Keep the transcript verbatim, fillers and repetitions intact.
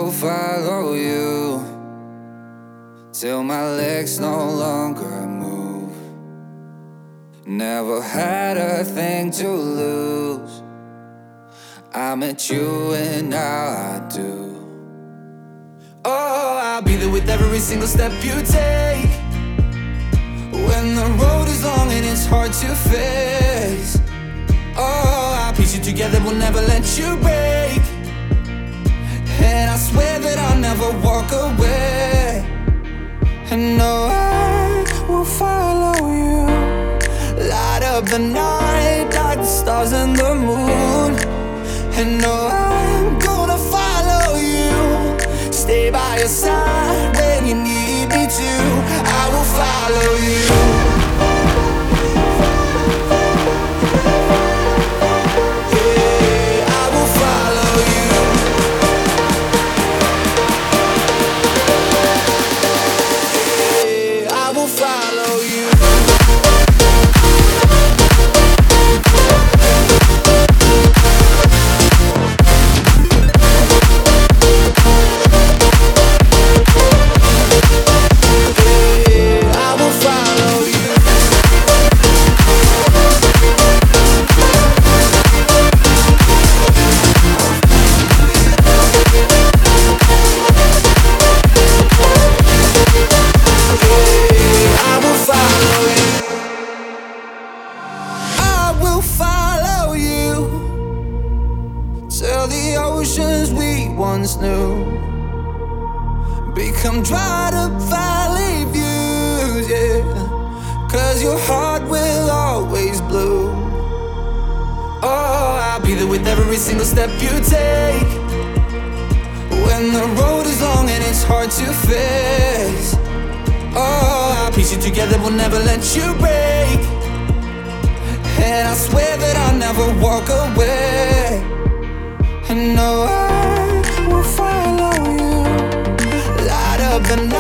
will follow you till my legs no longer move. Never had a thing to lose. I met you and now I do. Oh, I'll be there with every single step you take. When the road is long and it's hard to face. Oh, I'll piece you together, we'll never let you break. And I swear that I'll never walk away. And no, I will follow you. Light up the night like the stars and the moon. And no, I'm gonna follow you. Stay by your side when you need me to. I will follow you. Till the oceans we once knew become dried up valley views, yeah. Cause your heart will always bloom. Oh, I'll be there with every single step you take. When the road is long and it's hard to face. Oh, I'll piece you together, we'll never let you break. And I swear that I'll never walk away. And no, I will follow you. Light up the night.